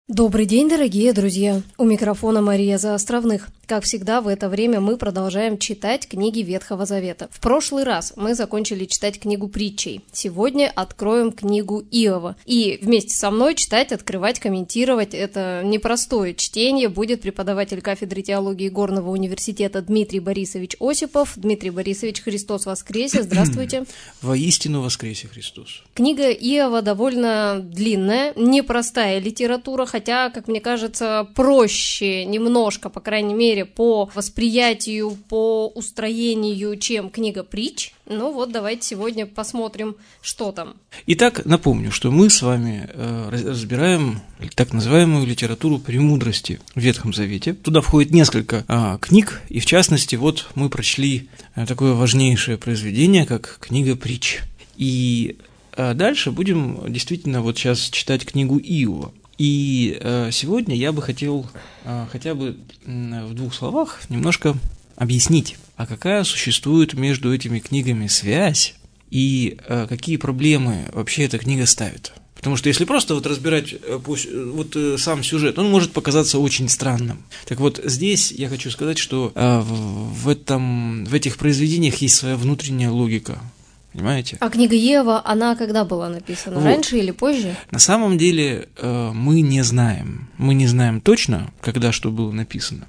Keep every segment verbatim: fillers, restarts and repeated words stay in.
Добрый день, дорогие друзья! У микрофона Мария Заостровных. Как всегда, в это время мы продолжаем читать книги Ветхого Завета. В прошлый раз мы закончили читать книгу Притчей. Сегодня откроем книгу Иова. И вместе со мной читать, открывать, комментировать это непростое чтение будет преподаватель кафедры теологии Горного университета Дмитрий Борисович Осипов. Дмитрий Борисович, Христос воскресе! Здравствуйте! Воистину воскресе Христос! Книга Иова довольно длинная, непростая литература, хотя, как мне кажется, проще немножко, по крайней мере, по восприятию, по устроению, чем книга Притч. Ну вот, давайте сегодня посмотрим, что там. Итак, напомню, что мы с вами э, разбираем так называемую литературу премудрости в Ветхом Завете. Туда входит несколько э, книг, и в частности, вот мы прочли э, такое важнейшее произведение, как книга Притч. И э, дальше будем действительно вот сейчас читать книгу Иова. И э, сегодня я бы хотел э, хотя бы э, в двух словах немножко объяснить, а какая существует между этими книгами связь и э, какие проблемы вообще эта книга ставит. Потому что если просто вот разбирать э, вот, э, сам сюжет, он может показаться очень странным. Так вот, здесь я хочу сказать, что э, в, этом, в этих произведениях есть своя внутренняя логика. Понимаете? А книга Иова, она когда была написана? Вот. Раньше или позже? На самом деле э, мы не знаем. Мы не знаем точно, когда что было написано.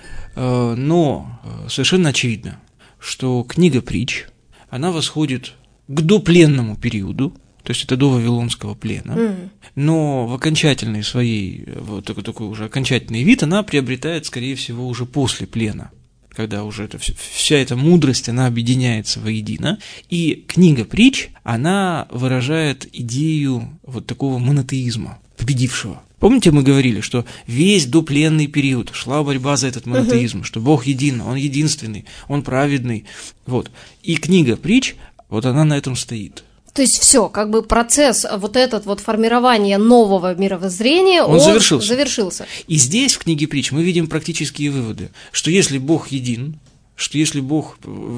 Э, но совершенно очевидно, что книга Притч, она восходит к допленному периоду, то есть это до Вавилонского плена, mm. но в окончательной своей, вот такой, такой уже окончательный вид она приобретает, скорее всего, уже после плена, когда уже это, вся эта мудрость, она объединяется воедино. И книга Притч, она выражает идею вот такого монотеизма, победившего. Помните, мы говорили, что весь допленный период шла борьба за этот монотеизм, uh-huh. что Бог един, Он единственный, Он праведный. Вот. И книга Притч, вот она на этом стоит. То есть все, как бы процесс вот этот вот формирования нового мировоззрения, он, он завершился. завершился. И здесь в книге Притч мы видим практические выводы, что если Бог един, что если Бог,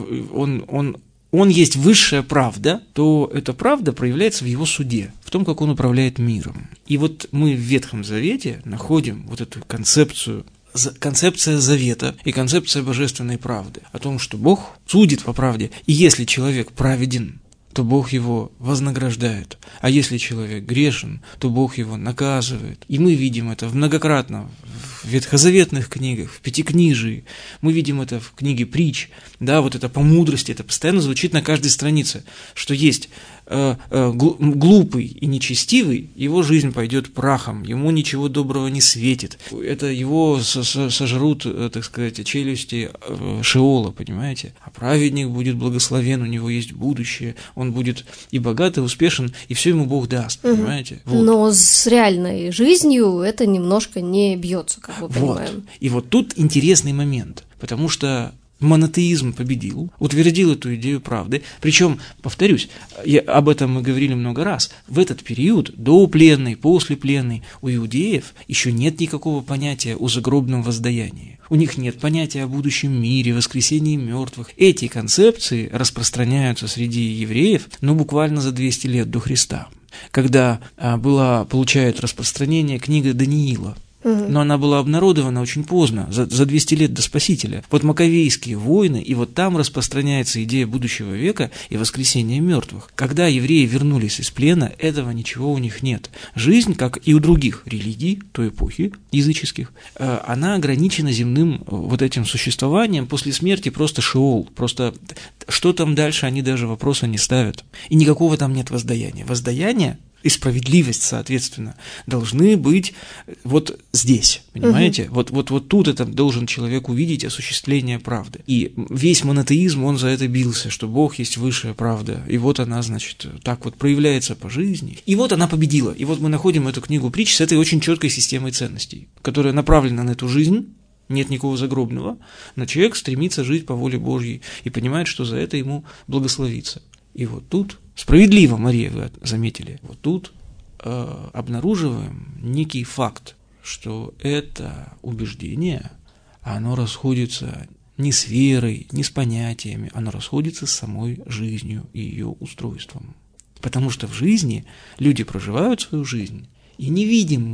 он, он, он есть высшая правда, то эта правда проявляется в Его суде, в том, как Он управляет миром. И вот мы в Ветхом Завете находим вот эту концепцию, концепция завета и концепция божественной правды, о том, что Бог судит по правде, и если человек праведен, то Бог его вознаграждает. А если человек грешен, то Бог его наказывает. И мы видим это многократно в ветхозаветных книгах, в Пятикнижии. Мы видим это в книге Притч. Да, вот это по мудрости, это постоянно звучит на каждой странице, что есть э, э, глупый и нечестивый, его жизнь пойдет прахом, ему ничего доброго не светит. Это его сожрут, так сказать, челюсти э, Шеола, понимаете? А праведник будет благословен, у него есть будущее, он будет и богат, и успешен, и все ему Бог даст, понимаете? Вот. Но с реальной жизнью это немножко не бьется, как мы понимаем. Вот. И вот тут интересный момент, потому что монотеизм победил, утвердил эту идею правды. Причем, повторюсь, я, об этом мы говорили много раз, в этот период, допленный, послепленный, у иудеев еще нет никакого понятия о загробном воздаянии. У них нет понятия о будущем мире, воскресении мертвых. Эти концепции распространяются среди евреев, ну, буквально за двести лет до Христа, когда а, была, получает распространение книга Даниила. Но она была обнародована очень поздно, за, за двести лет до Спасителя. Вот Маковейские войны, и вот там распространяется идея будущего века и воскресения мертвых. Когда евреи вернулись из плена, этого ничего у них нет. Жизнь, как и у других религий той эпохи, языческих, она ограничена земным вот этим существованием. После смерти просто шеол, просто что там дальше, они даже вопроса не ставят. И никакого там нет воздаяния. Воздаяние и справедливость, соответственно, должны быть вот здесь, понимаете? Угу. Вот, вот, вот тут это должен человек увидеть осуществление правды. И весь монотеизм, он за это бился, что Бог есть высшая правда. И вот она, значит, так вот проявляется по жизни. И вот она победила. И вот мы находим эту книгу Притч с этой очень четкой системой ценностей, которая направлена на эту жизнь. Нет никакого загробного, но человек стремится жить по воле Божьей и понимает, что за это ему благословится. И вот тут, справедливо, Мария, вы заметили, вот тут э, обнаруживаем некий факт, что это убеждение, оно расходится не с верой, не с понятиями, оно расходится с самой жизнью и ее устройством. Потому что в жизни люди проживают свою жизнь, и не видим мы,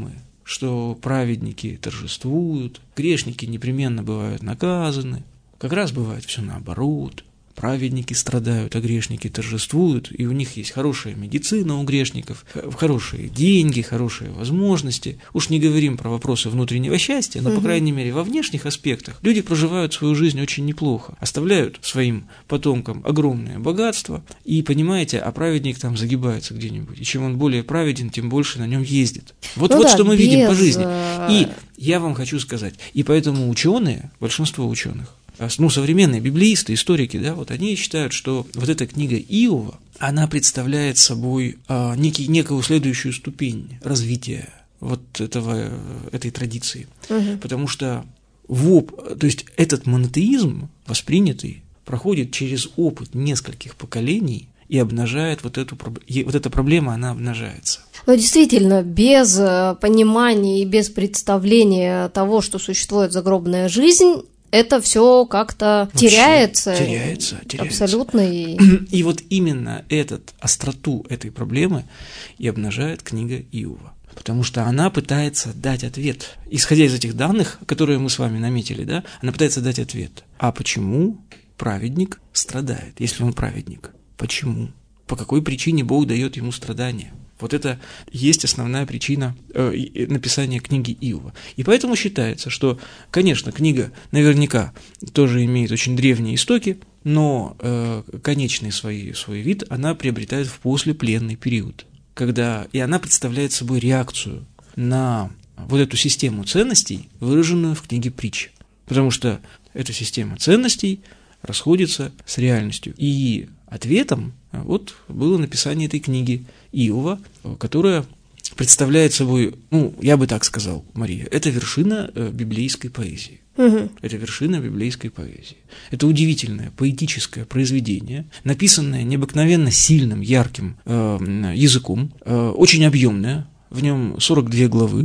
что праведники торжествуют, грешники непременно бывают наказаны. Как раз бывает все наоборот. Праведники страдают, а грешники торжествуют, и у них есть хорошая медицина у грешников, хорошие деньги, хорошие возможности. Уж не говорим про вопросы внутреннего счастья, но, по крайней мере, во внешних аспектах люди проживают свою жизнь очень неплохо, оставляют своим потомкам огромное богатство, и, понимаете, а праведник там загибается где-нибудь, и чем он более праведен, тем больше на нем ездит. Вот, ну вот да, что мы без... видим по жизни. И я вам хочу сказать, и поэтому ученые, большинство ученых, ну, современные библеисты, историки, да, вот они считают, что вот эта книга Иова, она представляет собой а, некий, некую следующую ступень развития вот этого, этой традиции. Угу. Потому что в оп... то есть этот монотеизм, воспринятый, проходит через опыт нескольких поколений и обнажает вот эту проблему, вот эта проблема, она обнажается. Но действительно, без понимания и без представления того, что существует загробная жизнь, это все как-то Вообще теряется. Теряется, теряется. Абсолютно. И... и вот именно этот, остроту этой проблемы и обнажает книга Иова. Потому что она пытается дать ответ. Исходя из этих данных, которые мы с вами наметили, да, она пытается дать ответ. А почему праведник страдает, если он праведник? Почему? По какой причине Бог дает ему страдания? Вот это есть основная причина э, написания книги Иова. И поэтому считается, что, конечно, книга наверняка тоже имеет очень древние истоки, но э, конечный свой, свой вид она приобретает в послепленный период, когда и она представляет собой реакцию на вот эту систему ценностей, выраженную в книге Притч. Потому что эта система ценностей расходится с реальностью. И ответом вот было написание этой книги Иова, которая представляет собой, ну, я бы так сказал, Мария, это вершина э, библейской поэзии. Угу. Это вершина библейской поэзии. Это удивительное поэтическое произведение, написанное необыкновенно сильным, ярким э, языком, э, очень объемное. В нем сорок две главы.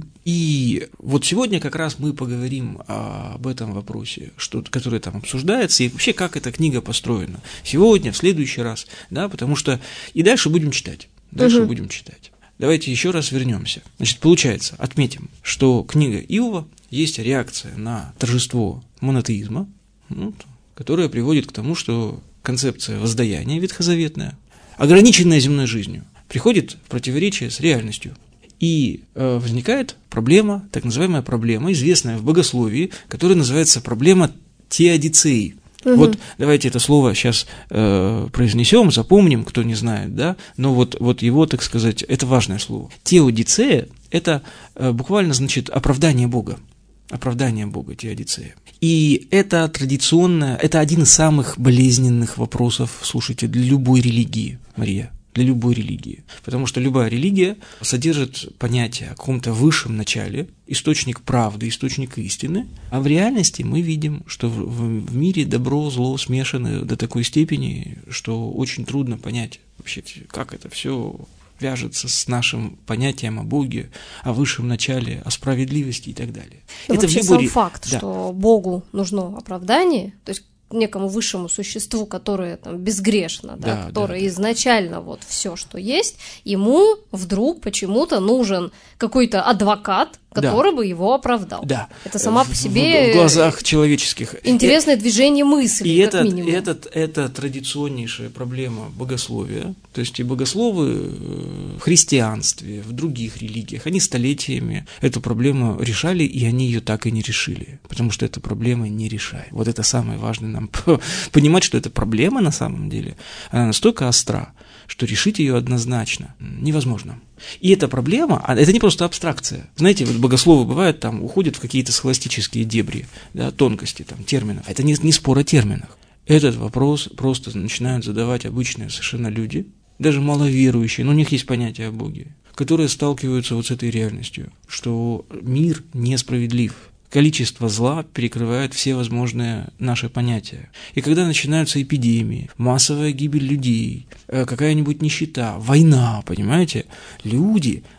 И вот сегодня как раз мы поговорим об этом вопросе, что, который там обсуждается, и вообще как эта книга построена. Сегодня, в следующий раз, да, потому что и дальше будем читать. Дальше угу. будем читать. Давайте еще раз вернемся. Значит, получается, отметим, что книга Иова есть реакция на торжество монотеизма, ну, которая приводит к тому, что концепция воздаяния ветхозаветная, ограниченная земной жизнью, приходит в противоречие с реальностью. И э, возникает проблема, так называемая проблема, известная в богословии, которая называется проблема теодицеи. Угу. Вот давайте это слово сейчас э, произнесем, запомним, кто не знает, да, но вот, вот его, так сказать, это важное слово. Теодицея – это э, буквально значит оправдание Бога. Оправдание Бога, теодицея. И это традиционно, это один из самых болезненных вопросов, слушайте, для любой религии, Мария. Для любой религии. Потому что любая религия содержит понятие о каком-то высшем начале, источник правды, источник истины, а в реальности мы видим, что в, в мире добро, зло смешаны до такой степени, что очень трудно понять вообще, как это все вяжется с нашим понятием о Боге, о высшем начале, о справедливости и так далее. Но это вообще в любой... сам факт, да. что Богу нужно оправдание, то есть некому высшему существу, которое там безгрешно, да, да, которое да, да. изначально вот все, что есть, ему вдруг почему-то нужен какой-то адвокат, который да. бы его оправдал. Да. Это сама по себе в, в глазах человеческих интересное и, движение мысли, и как этот, минимум. Этот, это традиционнейшая проблема богословия. То есть и богословы в христианстве, в других религиях, они столетиями эту проблему решали, и они ее так и не решили, потому что эта проблема не решает. Вот это самое важное нам понимать, что эта проблема на самом деле, она настолько остра, что решить ее однозначно невозможно. И эта проблема, это не просто абстракция. Знаете, вот богословы бывают, там уходят в какие-то схоластические дебри, да, тонкости там, терминов. Это не, не спор о терминах. Этот вопрос просто начинают задавать обычные совершенно люди, даже маловерующие, но у них есть понятие о Боге, которые сталкиваются вот с этой реальностью, что мир несправедлив. Количество зла перекрывает все возможные наши понятия. И когда начинаются эпидемии, массовая гибель людей, какая-нибудь нищета, война, понимаете, люди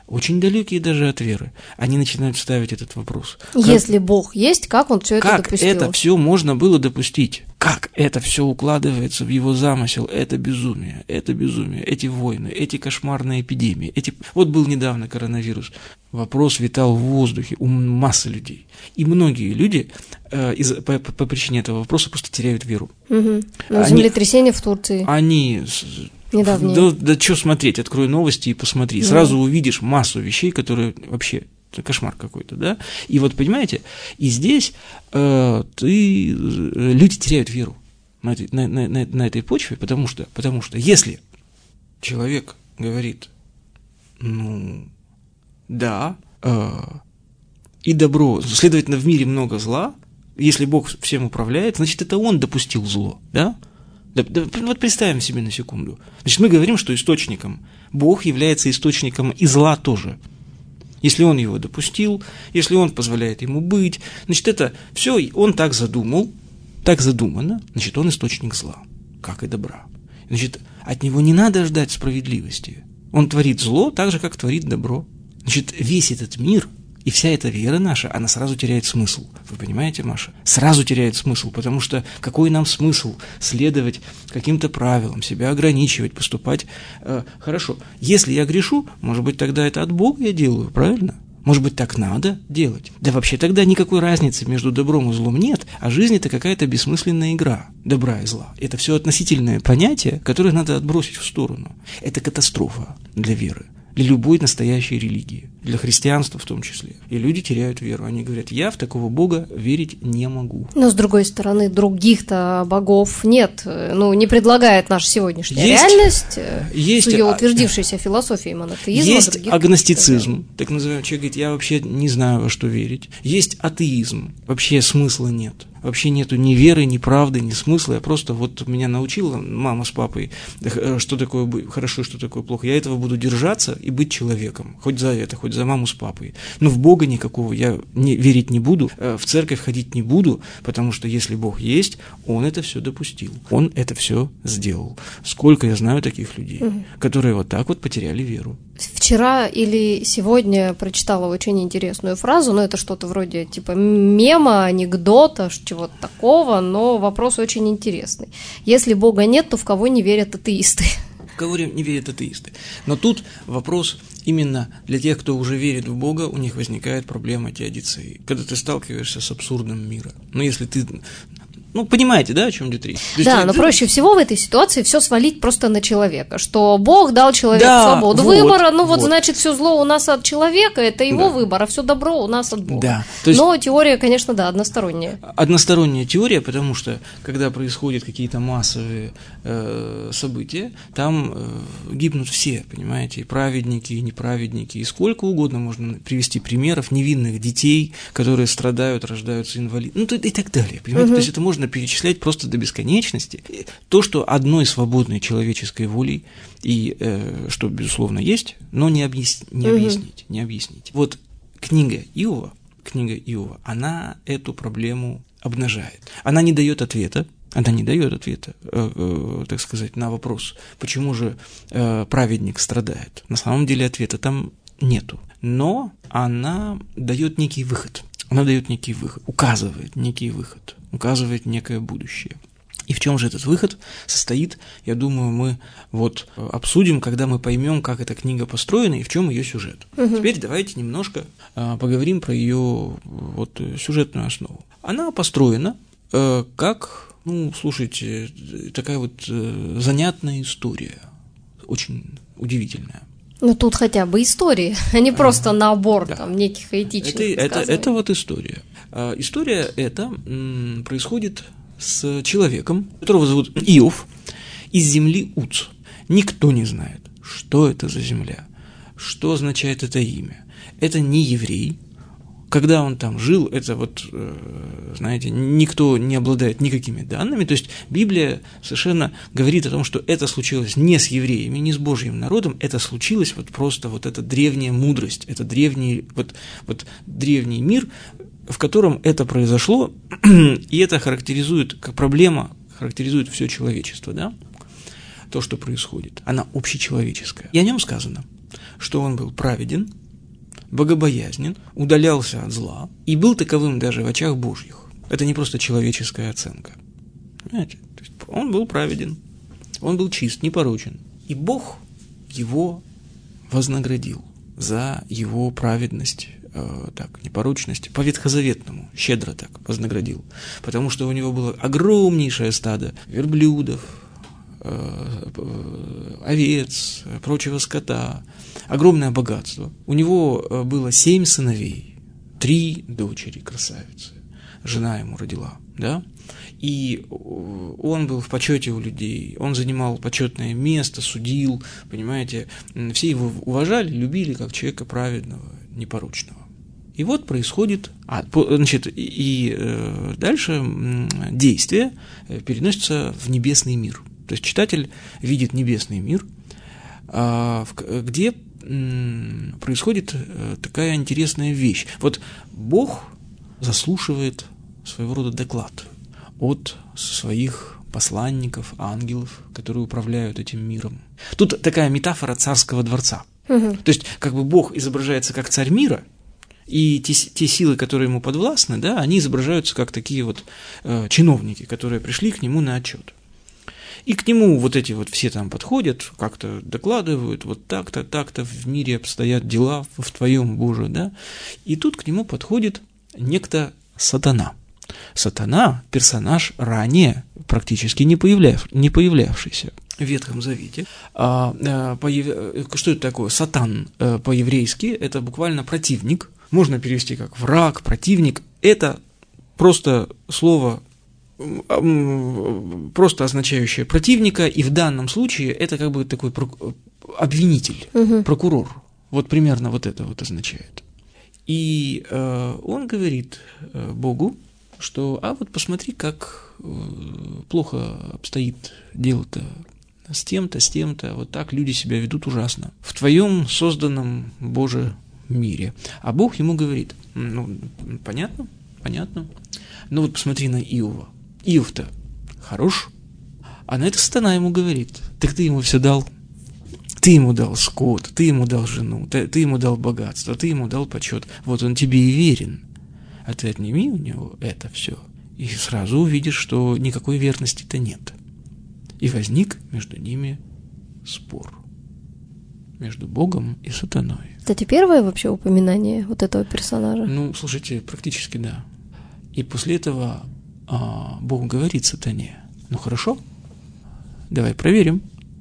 очень далекие даже от веры, они начинают ставить этот вопрос. Если как, Бог есть, как Он все это допустил? Как это все можно было допустить? Как это все укладывается в Его замысел? Это безумие, это безумие, эти войны, эти кошмарные эпидемии. Эти... Вот был недавно коронавирус. Вопрос витал в воздухе у массы людей. И многие люди э, из, по, по причине этого вопроса просто теряют веру. Угу. Ну, землетрясение в Турции. Они... Недавнее. Да, да что смотреть, открой новости и посмотри. Да. Сразу увидишь массу вещей, которые вообще кошмар какой-то, да. И вот понимаете, и здесь э, ты, люди теряют веру на этой, на, на, на, на этой почве, потому что, потому что если человек говорит, ну, да, э, и добро, следовательно, в мире много зла, если Бог всем управляет, значит, это Он допустил зло, да? Да, да, вот представим себе на секунду. Значит, мы говорим, что источником Бог является источником и зла тоже. Если Он его допустил, если Он позволяет ему быть, значит, это все Он так задумал, так задумано, значит, Он источник зла, как и добра. Значит, от Него не надо ждать справедливости. Он творит зло так же, как творит добро. Значит, весь этот мир и вся эта вера наша, она сразу теряет смысл. Вы понимаете, Маша? Сразу теряет смысл, потому что какой нам смысл следовать каким-то правилам, себя ограничивать, поступать э, хорошо. Если я грешу, может быть, тогда это от Бога я делаю, правильно? Может быть, так надо делать? Да вообще тогда никакой разницы между добром и злом нет, а жизнь – это какая-то бессмысленная игра добра и зла. Это все относительные понятия, которые надо отбросить в сторону. Это катастрофа для веры. Для любой настоящей религии, для христианства в том числе. И люди теряют веру. Они говорят, я в такого Бога верить не могу. Но, с другой стороны, других-то богов нет. Ну, не предлагает наша сегодняшняя есть, реальность есть, с ее утвердившейся философией монотеизма. Есть агностицизм, так называемый. Человек говорит, я вообще не знаю, во что верить. Есть атеизм, вообще смысла нет. Вообще нету ни веры, ни правды, ни смысла. Я просто вот меня научила мама с папой, что такое хорошо, что такое плохо. Я этого буду держаться и быть человеком. Хоть за это, хоть за маму с папой. Но в Бога никакого я не, верить не буду, в церковь ходить не буду, потому что если Бог есть, Он это все допустил. Он это все сделал. Сколько я знаю таких людей, угу. которые вот так вот потеряли веру. Вчера или сегодня прочитала очень интересную фразу, но это что-то вроде типа мема, анекдота, чего-то такого, но вопрос очень интересный. Если Бога нет, то в кого не верят атеисты? В кого не верят атеисты. Но тут вопрос именно для тех, кто уже верит в Бога, у них возникает проблема теодицеи. Когда ты сталкиваешься с абсурдом мира. Но если ты... Ну, понимаете, да, о чем идет речь? Да, но проще всего в этой ситуации все свалить просто на человека, что Бог дал человеку да, свободу вот, выбора, ну вот, вот значит, все зло у нас от человека, это его да. выбор, а все добро у нас от Бога. Да. То есть, но теория, конечно, да, односторонняя. Односторонняя теория, потому что, когда происходят какие-то массовые э, события, там э, гибнут все, понимаете, и праведники, и неправедники, и сколько угодно можно привести примеров невинных детей, которые страдают, рождаются инвалидами, ну и так далее, понимаете, угу. То есть это можно перечислять просто до бесконечности. То, что одной свободной человеческой волей, и э, что, безусловно, есть, но не, объяс... не объяснить, не объяснить. Вот книга Иова, книга Иова, она эту проблему обнажает. Она не дает ответа, она не дает ответа, э, э, так сказать, на вопрос, почему же э, праведник страдает. На самом деле ответа там нету, но она дает некий выход. Она дает некий выход, указывает некий выход, указывает некое будущее. И в чем же этот выход состоит, я думаю, мы вот обсудим, когда мы поймем, как эта книга построена и в чем ее сюжет. Угу. Теперь давайте немножко а, поговорим про ее вот, сюжетную основу. Она построена а, как, ну, слушайте, такая вот а, занятная история, очень удивительная. Ну, тут хотя бы истории, а не просто набор да. там, неких этичных это, это, это вот история. А, история эта м, происходит с человеком, которого зовут Иов, из земли Уц. Никто не знает, что это за земля, что означает это имя. Это не еврей. Когда он там жил, это вот, знаете, никто не обладает никакими данными, то есть Библия совершенно говорит о том, что это случилось не с евреями, не с Божьим народом, это случилось вот просто вот эта древняя мудрость, это древний, вот, вот древний мир, в котором это произошло, и это характеризует, как проблема, характеризует все человечество, да, то, что происходит, она общечеловеческая. И о нем сказано, что он был праведен, богобоязнен, удалялся от зла и был таковым даже в очах Божьих. Это не просто человеческая оценка. Понимаете? То есть он был праведен, он был чист, непорочен. И Бог его вознаградил за его праведность, э, так, непорочность, по ветхозаветному, щедро так вознаградил. Потому что у него было огромнейшее стадо верблюдов, э, э, овец, прочего скота, огромное богатство. У него было семь сыновей, три дочери красавицы. Жена ему родила, да? И он был в почете у людей, он занимал почетное место, судил, понимаете, все его уважали, любили как человека праведного, непорочного. И вот происходит, а, значит, и, и э, дальше действие переносится в небесный мир. То есть читатель видит небесный мир, э, где э, происходит такая интересная вещь. Вот Бог заслушивает своего рода доклад от своих посланников, ангелов, которые управляют этим миром. Тут такая метафора царского дворца. Угу. То есть, как бы Бог изображается как царь мира, и те, те силы, которые ему подвластны, да, они изображаются как такие вот э, чиновники, которые пришли к нему на отчет. И к нему вот эти вот все там подходят, как-то докладывают, вот так-то, так-то в мире обстоят дела в твоем, Боже, да. И тут к нему подходит некто Сатана. Сатана – персонаж ранее практически не, появляв, не появлявшийся в Ветхом Завете. А, а, появ... Что это такое? Сатан а, по-еврейски – это буквально противник. Можно перевести как враг, противник. Это просто слово, просто означающее противника, и в данном случае это как бы такой обвинитель, угу. прокурор. Вот примерно вот это вот означает. И э, он говорит э, Богу, что, а вот посмотри, как э, плохо обстоит дело-то с тем-то, с тем-то, вот так люди себя ведут ужасно в твоем созданном, Боже, мире. А Бог ему говорит, ну, понятно, понятно, ну вот посмотри на Иова. Иов-то хорош, а на это Сатана ему говорит, так ты ему все дал. Ты ему дал скот, ты ему дал жену, ты, ты ему дал богатство, ты ему дал почет. Вот он тебе и верен. А ты отними у него это все, и сразу увидишь, что никакой верности-то нет. И возник между ними спор. Между Богом и сатаной. Это первое вообще упоминание вот этого персонажа? Ну, слушайте, практически да. И после этого а, Бог говорит сатане, ну хорошо, давай проверим.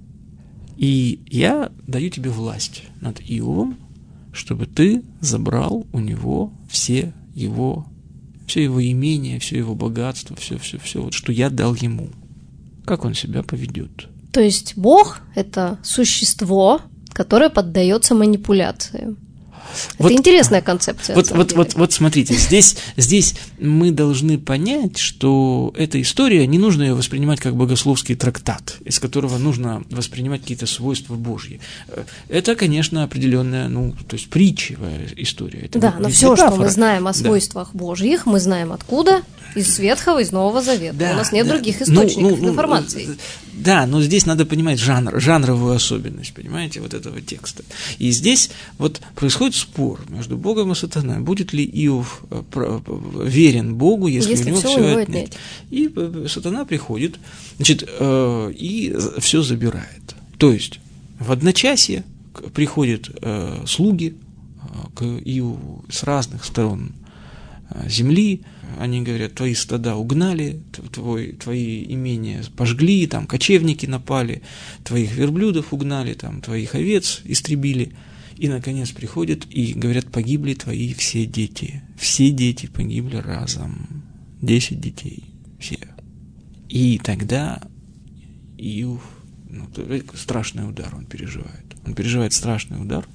И я даю тебе власть над Иовом, чтобы ты забрал у него все его, все его имение, все его богатство, все, все, все, вот, что я дал ему. Как он себя поведет? То есть Бог – это существо, которое поддается манипуляции. Вот, это интересная концепция. Вот, вот, вот, вот смотрите, здесь, здесь мы должны понять, что эта история, не нужно ее воспринимать как богословский трактат, из которого нужно воспринимать какие-то свойства Божьи. Это, конечно, определенная, ну, то есть притчевая история. Это да, но все, что мы знаем о свойствах да. Божьих, мы знаем откуда? Из Ветхого, из Нового Завета. Да, У нас нет да. других источников ну, ну, информации. Да, но здесь надо понимать жанр, жанровую особенность, понимаете, вот этого текста. И здесь вот происходит спор между Богом и сатаной. Будет ли Иов верен Богу, если, если у него все, все отнять? И сатана приходит, значит, и все забирает. То есть в одночасье приходят слуги к Иову с разных сторон земли. Они говорят, твои стада угнали, твой, твои имения пожгли, там кочевники напали, твоих верблюдов угнали, там твоих овец истребили. И, наконец, приходят и говорят, погибли твои все дети. Все дети погибли разом. Десять детей. Все. И тогда Иов, ну, страшный удар он переживает. Он переживает страшный удар.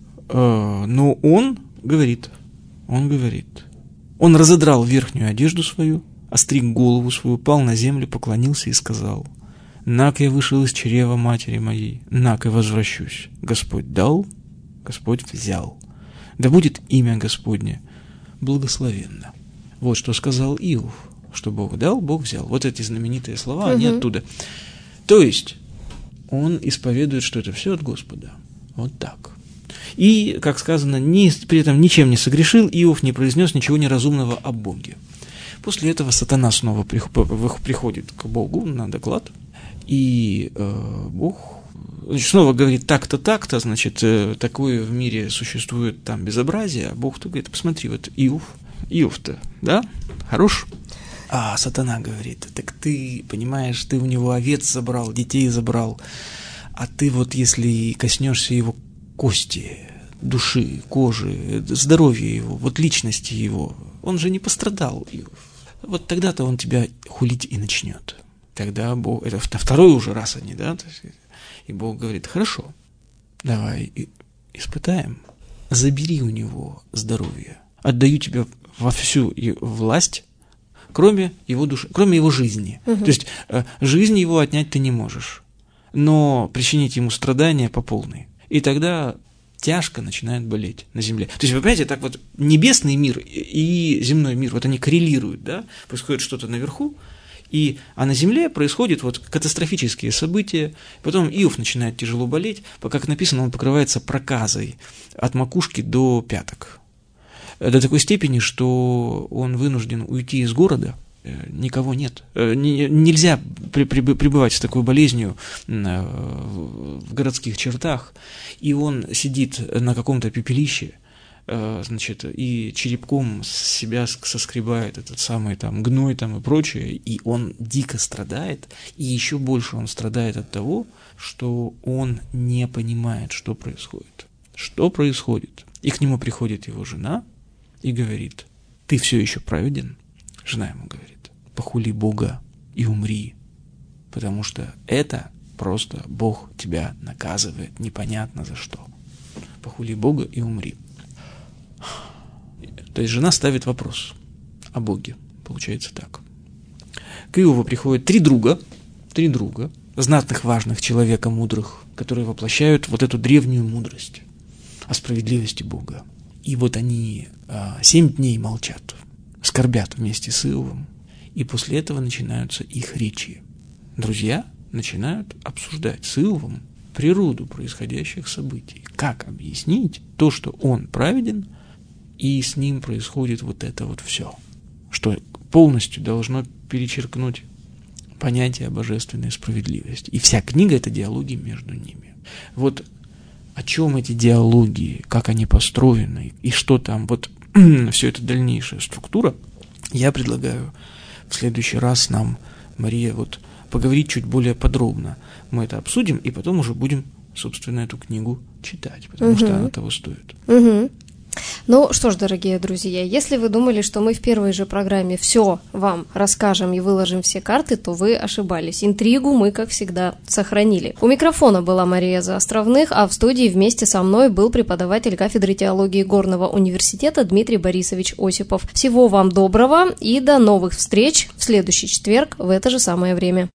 Но он говорит, он говорит, он разодрал верхнюю одежду свою, остриг голову свою, пал на землю, поклонился и сказал, «Нак я вышел из чрева матери моей, нак и возвращусь. Господь дал, Господь взял. Да будет имя Господне благословенно». Вот что сказал Иов, что Бог дал, Бог взял. Вот эти знаменитые слова, угу. они оттуда. То есть он исповедует, что это все от Господа. Вот так. И, как сказано, ни, при этом ничем не согрешил, Иов не произнес ничего неразумного о Боге. После этого сатана снова приходит к Богу на доклад, и э, Бог значит, снова говорит так-то, так-то, значит, э, такое в мире существует там безобразие, а Бог-то говорит, посмотри, вот Иов, Иов-то, да, хорош? А сатана говорит, так ты, понимаешь, ты у него овец забрал, детей забрал, а ты вот если коснешься его кости, души, кожи, здоровья его, вот личности его, он же не пострадал, Иов. Вот тогда-то он тебя хулить и начнет. Тогда Бог, это второй уже раз они, да, и Бог говорит, хорошо, давай испытаем, забери у него здоровье, отдаю тебе во всю власть, кроме его души, кроме его жизни. Угу. То есть жизнь его отнять ты не можешь, но причинить ему страдания по полной. И тогда тяжко начинает болеть на земле. То есть, вы понимаете, так вот небесный мир и земной мир, вот они коррелируют, да, происходит что-то наверху, и, а на земле происходят вот катастрофические события, потом Иов начинает тяжело болеть, как написано, он покрывается проказой от макушки до пяток. До такой степени, что он вынужден уйти из города, никого нет. Нельзя пребывать с такой болезнью в городских чертах, и он сидит на каком-то пепелище, значит, и черепком с себя соскребает этот самый там гной там и прочее, и он дико страдает, и еще больше он страдает от того, что он не понимает, что происходит. Что происходит? И к нему приходит его жена и говорит, ты все еще праведен? Жена ему говорит, похули Бога и умри, потому что это просто Бог тебя наказывает непонятно за что. Похули Бога и умри. То есть жена ставит вопрос о Боге, получается так. К Иову приходят три друга, три друга, знатных, важных человека, мудрых, которые воплощают вот эту древнюю мудрость о справедливости Бога. И вот они а, семь дней молчат, скорбят вместе с Иовом, и после этого начинаются их речи. Друзья начинают обсуждать с Иовом природу происходящих событий, как объяснить то, что он праведен, и с ним происходит вот это вот все, что полностью должно перечеркнуть понятие божественной справедливости. И вся книга – это диалоги между ними. Вот о чем эти диалоги, как они построены, и что там, вот все это дальнейшая структура, я предлагаю в следующий раз нам, Мария, вот поговорить чуть более подробно. Мы это обсудим, и потом уже будем, собственно, эту книгу читать, потому угу. что она того стоит. Угу. Ну что ж, дорогие друзья, если вы думали, что мы в первой же программе все вам расскажем и выложим все карты, то вы ошибались. Интригу мы, как всегда, сохранили. У микрофона была Мария Заостровных, а в студии вместе со мной был преподаватель кафедры теологии Горного университета Дмитрий Борисович Осипов. Всего вам доброго и до новых встреч в следующий четверг в это же самое время.